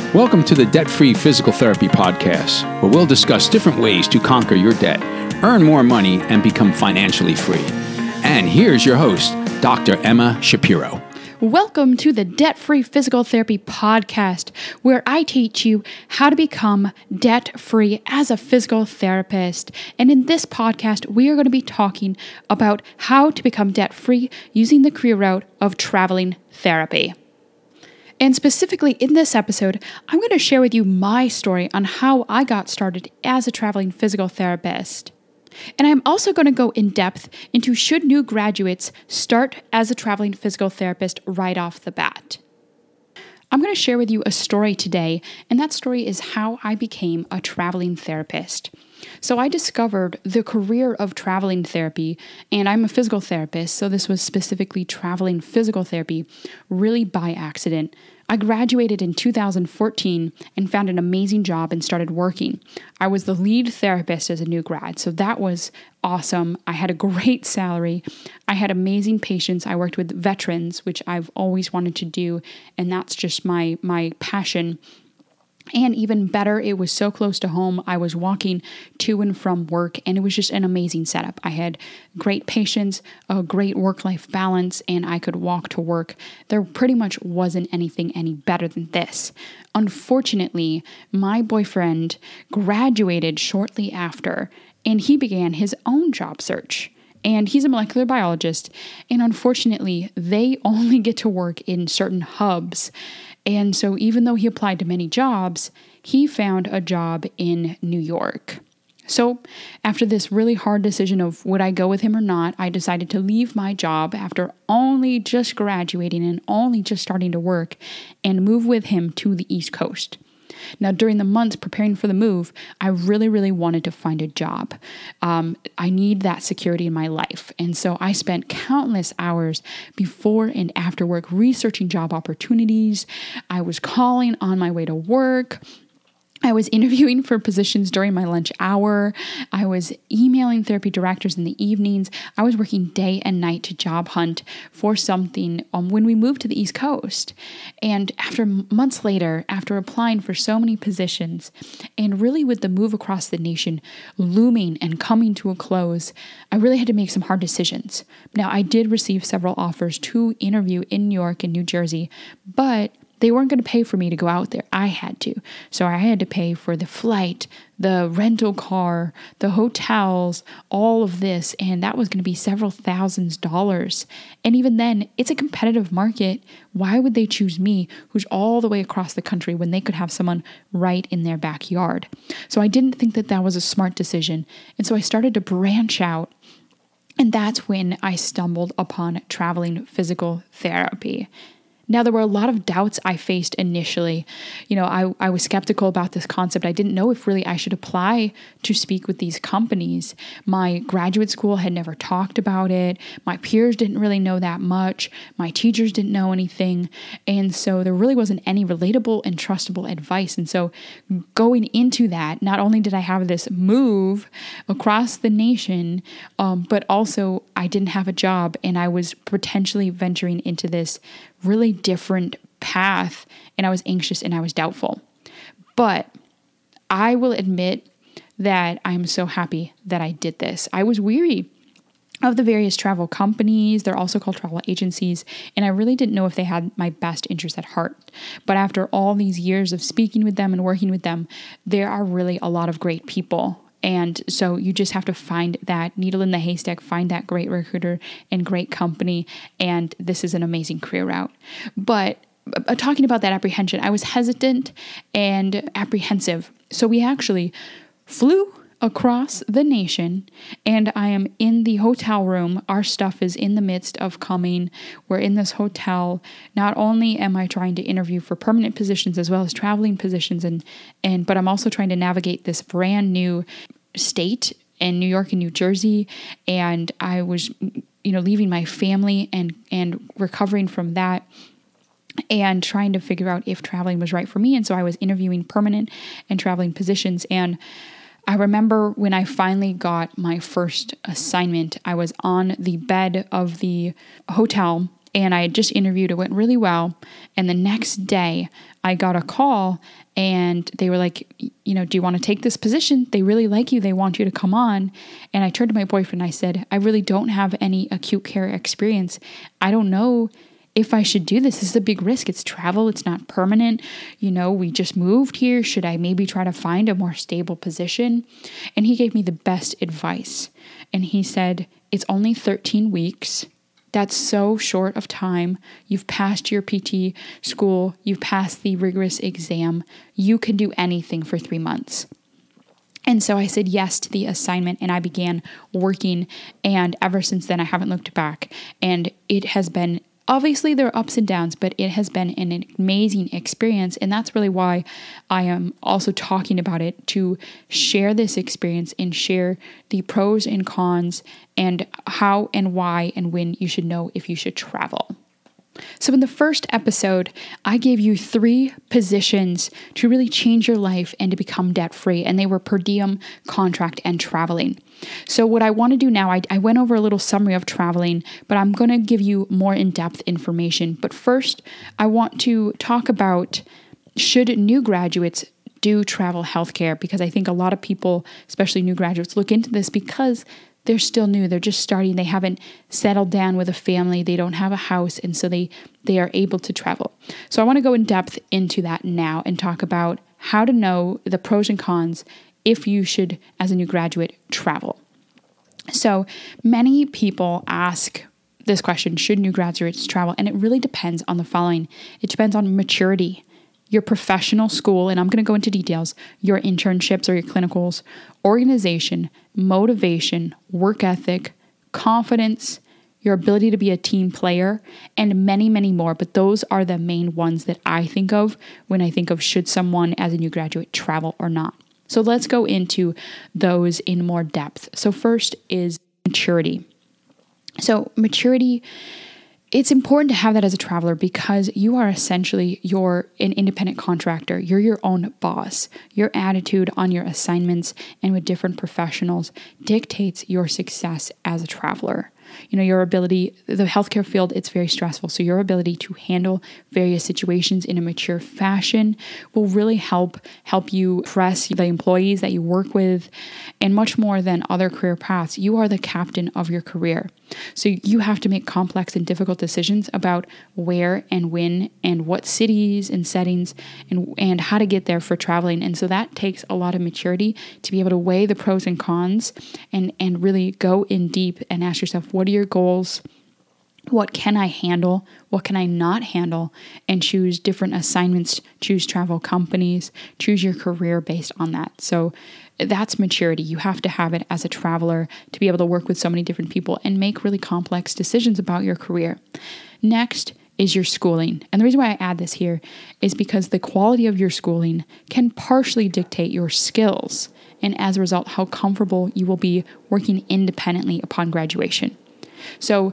Welcome to the Debt-Free Physical Therapy Podcast, where we'll discuss different ways to conquer your debt, earn more money, and become financially free. And here's your host, Dr. Emma Shapiro. Welcome to the Debt-Free Physical Therapy Podcast, where I teach you how to become debt-free as a physical therapist. And in this podcast, we are going to be talking about how to become debt-free using the career route of traveling therapy. And specifically in this episode, I'm going to share with you my story on how I got started as a traveling physical therapist. And I'm also going to go in depth into should new graduates start as a traveling physical therapist right off the bat. I'm going to share with you a story today, and that story is how I became a traveling therapist. So I discovered the career of traveling therapy, and I'm a physical therapist, so this was specifically traveling physical therapy, really by accident. I graduated in 2014 and found an amazing job and started working. I was the lead therapist as a new grad, so that was awesome. I had a great salary. I had amazing patients. I worked with veterans, which I've always wanted to do, and that's just my passion. And even better, it was so close to home. I was walking to and from work, and it was just an amazing setup. I had great patients, a great work-life balance, and I could walk to work. There pretty much wasn't anything any better than this. Unfortunately, my boyfriend graduated shortly after, and he began his own job search. And he's a molecular biologist, and unfortunately, they only get to work in certain hubs. And so even though he applied to many jobs, he found a job in New York. So after this really hard decision of would I go with him or not, I decided to leave my job after only just graduating and only just starting to work and move with him to the East Coast. Now, during the months preparing for the move, I really wanted to find a job. I need that security in my life. And so I spent countless hours before and after work researching job opportunities. I was calling on my way to work. I was interviewing for positions during my lunch hour. I was emailing therapy directors in the evenings. I was working day and night to job hunt for something when we moved to the East Coast. And after months later, after applying for so many positions, and really with the move across the nation looming and coming to a close, I really had to make some hard decisions. Now, I did receive several offers to interview in New York and New Jersey, but they weren't going to pay for me to go out there. I had to. So I had to pay for the flight, the rental car, the hotels, all of this. And that was going to be several $1,000s. And even then, it's a competitive market. Why would they choose me, who's all the way across the country, when they could have someone right in their backyard? So I didn't think that that was a smart decision. And so I started to branch out. And that's when I stumbled upon traveling physical therapy. Now, there were a lot of doubts I faced initially. I was skeptical about this concept. I didn't know if really I should apply to speak with these companies. My graduate school had never talked about it. My peers didn't really know that much. My teachers didn't know anything. And so there really wasn't any relatable and trustable advice. And so going into that, not only did I have this move across the nation, but also I didn't have a job, and I was potentially venturing into this really different path, and I was anxious and I was doubtful. But I will admit that I am so happy that I did this. I was weary of the various travel companies. They're also called travel agencies, and I really didn't know if they had my best interest at heart. But after all these years of speaking with them and working with them, there are really a lot of great people. And so you just have to find that needle in the haystack, find that great recruiter and great company. And this is an amazing career route. But talking about that apprehension, I was hesitant and apprehensive. So we actually flew across the nation, and I am in the hotel room. Our stuff is in the midst of coming. We're in this hotel. Not only am I trying to interview for permanent positions as well as traveling positions, but I'm also trying to navigate this brand new state in New York and New Jersey. And I was, leaving my family and recovering from that, and trying to figure out if traveling was right for me. And so I was interviewing permanent and traveling positions. And I remember when I finally got my first assignment, I was on the bed of the hotel and I had just interviewed. It went really well. And the next day I got a call and they were like, do you want to take this position? They really like you. They want you to come on. And I turned to my boyfriend and I said, I really don't have any acute care experience. I don't know if I should do this. This is a big risk. It's travel. It's not permanent. We just moved here. Should I maybe try to find a more stable position? And he gave me the best advice. And he said, it's only 13 weeks. That's so short of time. You've passed your PT school. You've passed the rigorous exam. You can do anything for 3 months. And so I said yes to the assignment and I began working. And ever since then, I haven't looked back. And it has been, obviously there are ups and downs, but it has been an amazing experience. And that's really why I am also talking about it, to share this experience and share the pros and cons and how and why and when you should know if you should travel. So in the first episode, I gave you 3 positions to really change your life and to become debt-free, and they were per diem, contract, and traveling. So what I want to do now, I went over a little summary of traveling, but I'm going to give you more in-depth information. But first, I want to talk about, should new graduates do travel healthcare? Because I think a lot of people, especially new graduates, look into this because they're still new. They're just starting. They haven't settled down with a family. They don't have a house. And so they are able to travel. So I want to go in depth into that now and talk about how to know the pros and cons if you should, as a new graduate, travel. So many people ask this question, should new graduates travel? And it really depends on the following. It depends on maturity, your professional school, and I'm going to go into details, your internships or your clinicals, organization, motivation, work ethic, confidence, your ability to be a team player, and many, many more. But those are the main ones that I think of when I think of should someone as a new graduate travel or not. So let's go into those in more depth. So first is maturity. So maturity, it's important to have that as a traveler because you are essentially an independent contractor. You're your own boss. Your attitude on your assignments and with different professionals dictates your success as a traveler. Your ability, the healthcare field, it's very stressful. So your ability to handle various situations in a mature fashion will really help you press the employees that you work with, and much more than other career paths. You are the captain of your career. So you have to make complex and difficult decisions about where and when and what cities and settings and how to get there for traveling. And so that takes a lot of maturity to be able to weigh the pros and cons and really go in deep and ask yourself, what are your goals? What can I handle? What can I not handle? And choose different assignments, choose travel companies, choose your career based on that. So that's maturity. You have to have it as a traveler to be able to work with so many different people and make really complex decisions about your career. Next is your schooling. And the reason why I add this here is because the quality of your schooling can partially dictate your skills, and as a result, how comfortable you will be working independently upon graduation. So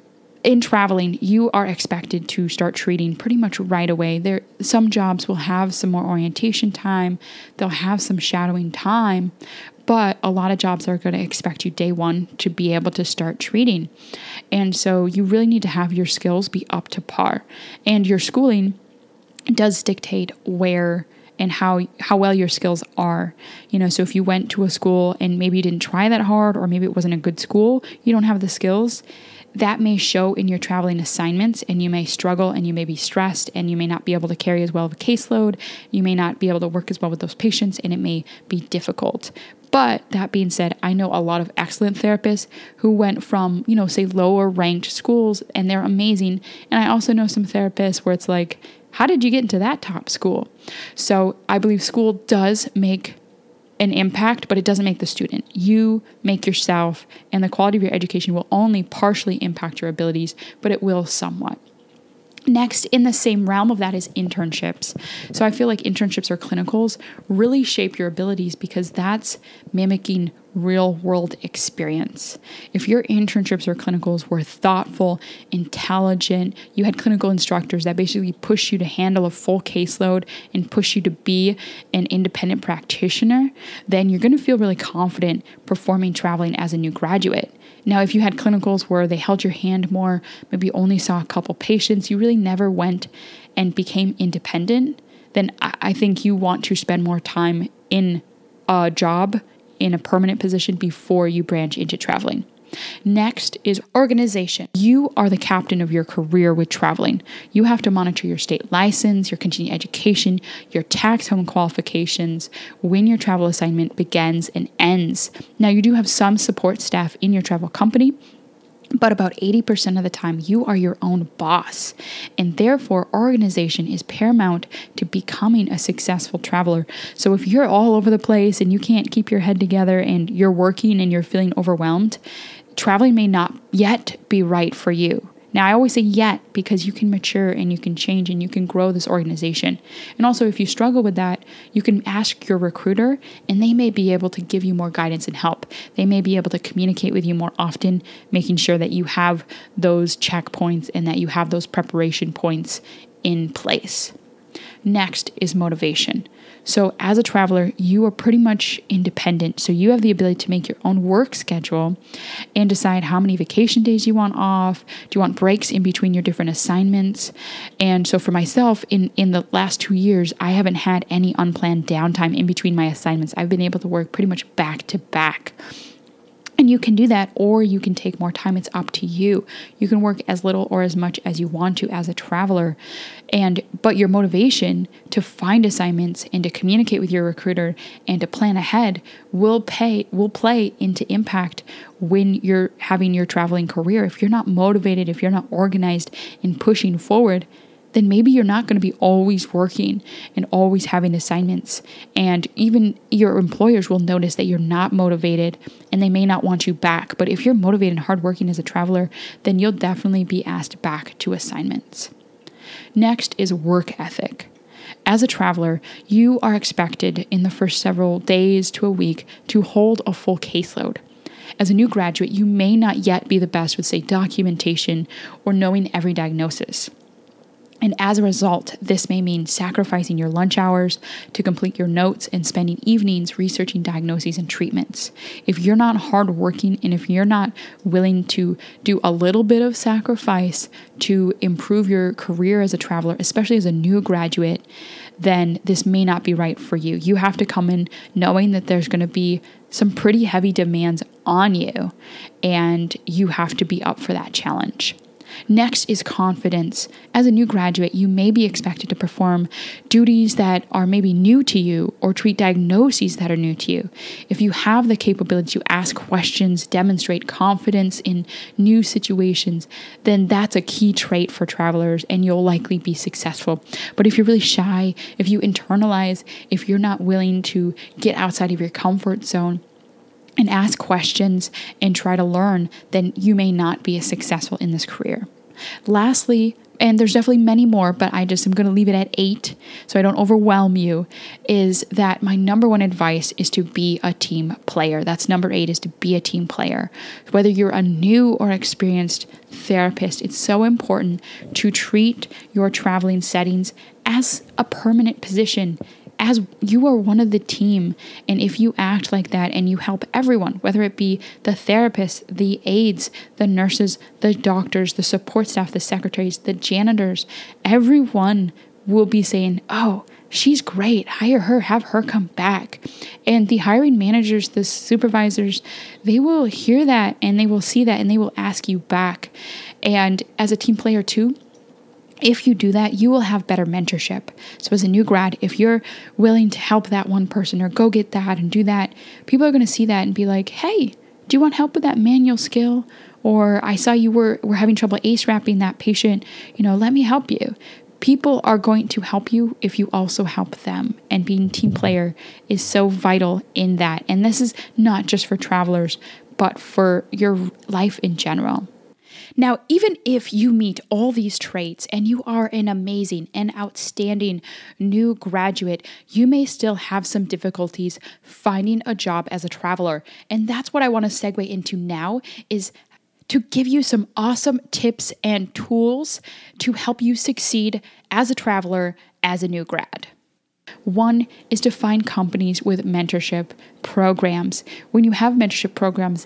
in traveling, you are expected to start treating pretty much right away. Some jobs will have some more orientation time. They'll have some shadowing time, but a lot of jobs are going to expect you day one to be able to start treating. And so you really need to have your skills be up to par. And your schooling does dictate where and how well your skills are. So if you went to a school and maybe you didn't try that hard, or maybe it wasn't a good school, you don't have the skills, that may show in your traveling assignments, and you may struggle and you may be stressed and you may not be able to carry as well of a caseload. You may not be able to work as well with those patients, and it may be difficult. But that being said, I know a lot of excellent therapists who went from, say lower ranked schools, and they're amazing. And I also know some therapists where it's like, how did you get into that top school? So I believe school does make an impact, but it doesn't make the student. You make yourself, and the quality of your education will only partially impact your abilities, but it will somewhat. Next, in the same realm of that is internships. So I feel like internships or clinicals really shape your abilities because that's mimicking real world experience. If your internships or clinicals were thoughtful, intelligent, you had clinical instructors that basically push you to handle a full caseload and push you to be an independent practitioner, then you're going to feel really confident performing traveling as a new graduate. Now, if you had clinicals where they held your hand more, maybe you only saw a couple patients, you really never went and became independent, then I think you want to spend more time in a job, in a permanent position before you branch into traveling. Next is organization. You are the captain of your career with traveling. You have to monitor your state license, your continuing education, your tax home qualifications, when your travel assignment begins and ends. Now, you do have some support staff in your travel company, but about 80% of the time, you are your own boss. And therefore, organization is paramount to becoming a successful traveler. So if you're all over the place and you can't keep your head together and you're working and you're feeling overwhelmed, traveling may not yet be right for you. Now, I always say yet because you can mature and you can change and you can grow this organization. And also, if you struggle with that, you can ask your recruiter and they may be able to give you more guidance and help. They may be able to communicate with you more often, making sure that you have those checkpoints and that you have those preparation points in place. Next is motivation. So as a traveler, you are pretty much independent. So you have the ability to make your own work schedule and decide how many vacation days you want off. Do you want breaks in between your different assignments? And so for myself, in the last 2 years, I haven't had any unplanned downtime in between my assignments. I've been able to work pretty much back to back. And you can do that, or you can take more time. It's up to you. You can work as little or as much as you want to as a traveler. But your motivation to find assignments and to communicate with your recruiter and to plan ahead will play into impact when you're having your traveling career. If you're not motivated, if you're not organized and pushing forward, then maybe you're not going to be always working and always having assignments. And even your employers will notice that you're not motivated and they may not want you back. But if you're motivated and hardworking as a traveler, then you'll definitely be asked back to assignments. Next is work ethic. As a traveler, you are expected in the first several days to a week to hold a full caseload. As a new graduate, you may not yet be the best with, say, documentation or knowing every diagnosis. And as a result, this may mean sacrificing your lunch hours to complete your notes and spending evenings researching diagnoses and treatments. If you're not hardworking and if you're not willing to do a little bit of sacrifice to improve your career as a traveler, especially as a new graduate, then this may not be right for you. You have to come in knowing that there's going to be some pretty heavy demands on you, and you have to be up for that challenge. Next is confidence. As a new graduate, you may be expected to perform duties that are maybe new to you or treat diagnoses that are new to you. If you have the capability to ask questions, demonstrate confidence in new situations, then that's a key trait for travelers and you'll likely be successful. But if you're really shy, if you internalize, if you're not willing to get outside of your comfort zone, and ask questions and try to learn, then you may not be as successful in this career. Lastly, and there's definitely many more, but I'm going to leave it at 8 so I don't overwhelm you, is that my number one advice is to be a team player. That's number 8, is to be a team player. Whether you're a new or experienced therapist, it's so important to treat your traveling settings as a permanent position, as you are one of the team. And if you act like that and you help everyone, whether it be the therapists, the aides, the nurses, the doctors, the support staff, the secretaries, the janitors, everyone will be saying, oh, she's great, hire her, have her come back. And the hiring managers, the supervisors, they will hear that and they will see that and they will ask you back. And as a team player too, if you do that, you will have better mentorship. So as a new grad, if you're willing to help that one person or go get that and do that, people are going to see that and be like, hey, do you want help with that manual skill? Or I saw you were having trouble ace wrapping that patient, let me help you. People are going to help you if you also help them. And being team player is so vital in that. And this is not just for travelers, but for your life in general. Now, even if you meet all these traits and you are an amazing and outstanding new graduate, you may still have some difficulties finding a job as a traveler. And that's what I want to segue into now, is to give you some awesome tips and tools to help you succeed as a traveler, as a new grad. One is to find companies with mentorship programs. When you have mentorship programs,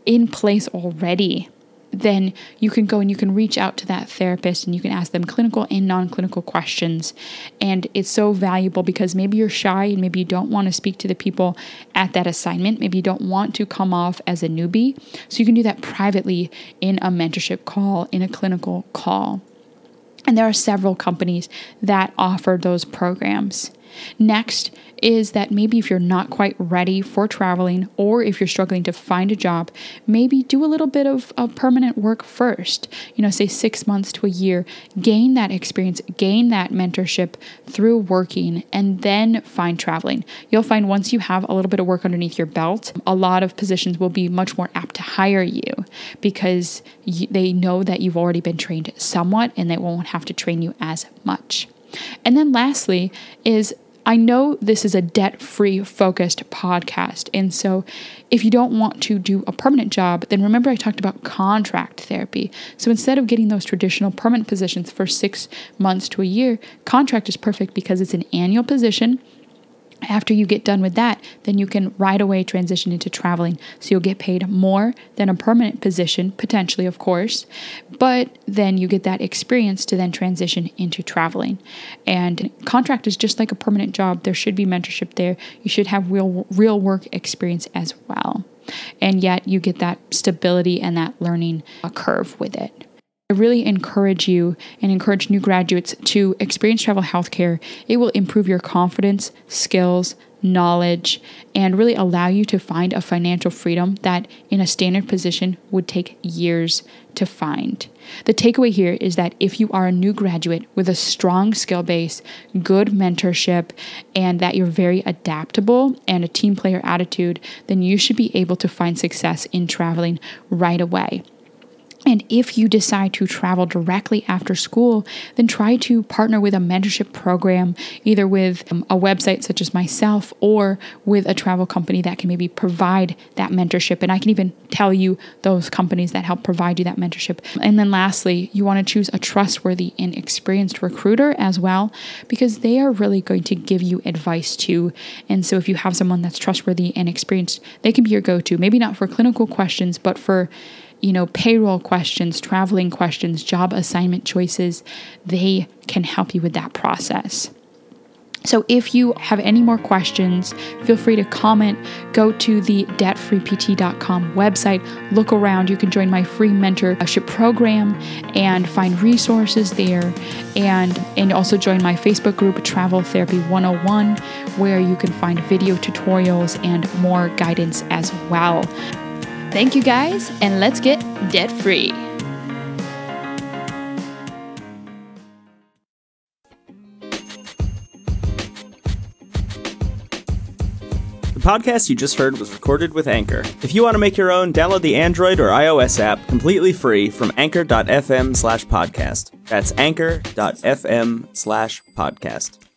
in place already, then you can go and you can reach out to that therapist and you can ask them clinical and non-clinical questions. And it's so valuable because maybe you're shy and maybe you don't want to speak to the people at that assignment. Maybe you don't want to come off as a newbie. So you can do that privately in a mentorship call, in a clinical call. And there are several companies that offer those programs. Next is that maybe if you're not quite ready for traveling, or if you're struggling to find a job, maybe do a little bit of permanent work first, say 6 months to a year, gain that experience, gain that mentorship through working, and then find traveling. You'll find once you have a little bit of work underneath your belt, a lot of positions will be much more apt to hire you because they know that you've already been trained somewhat and they won't have to train you as much. And then lastly is, I know this is a debt-free focused podcast. And so if you don't want to do a permanent job, then remember I talked about contract therapy. So instead of getting those traditional permanent positions for 6 months to a year, contract is perfect because it's an annual position. After you get done with that, then you can right away transition into traveling. So you'll get paid more than a permanent position, potentially, of course, but then you get that experience to then transition into traveling. And contract is just like a permanent job. There should be mentorship there. You should have real work experience as well. And yet you get that stability and that learning curve with it. I really encourage you and encourage new graduates to experience travel healthcare. It will improve your confidence, skills, knowledge, and really allow you to find a financial freedom that in a standard position would take years to find. The takeaway here is that if you are a new graduate with a strong skill base, good mentorship, and that you're very adaptable and a team player attitude, then you should be able to find success in traveling right away. And if you decide to travel directly after school, then try to partner with a mentorship program, either with a website such as myself or with a travel company that can maybe provide that mentorship. And I can even tell you those companies that help provide you that mentorship. And then lastly, you want to choose a trustworthy and experienced recruiter as well, because they are really going to give you advice too. And so if you have someone that's trustworthy and experienced, they can be your go-to, maybe not for clinical questions, but for payroll questions, traveling questions, job assignment choices. They can help you with that process. So if you have any more questions, feel free to comment. Go to the debtfreept.com website, look around. You can join my free mentorship program and find resources there. And also join my Facebook group, Travel Therapy 101, where you can find video tutorials and more guidance as well. Thank you guys, and let's get debt-free. The podcast you just heard was recorded with Anchor. If you want to make your own, download the Android or iOS app completely free from anchor.fm/podcast. That's anchor.fm/podcast.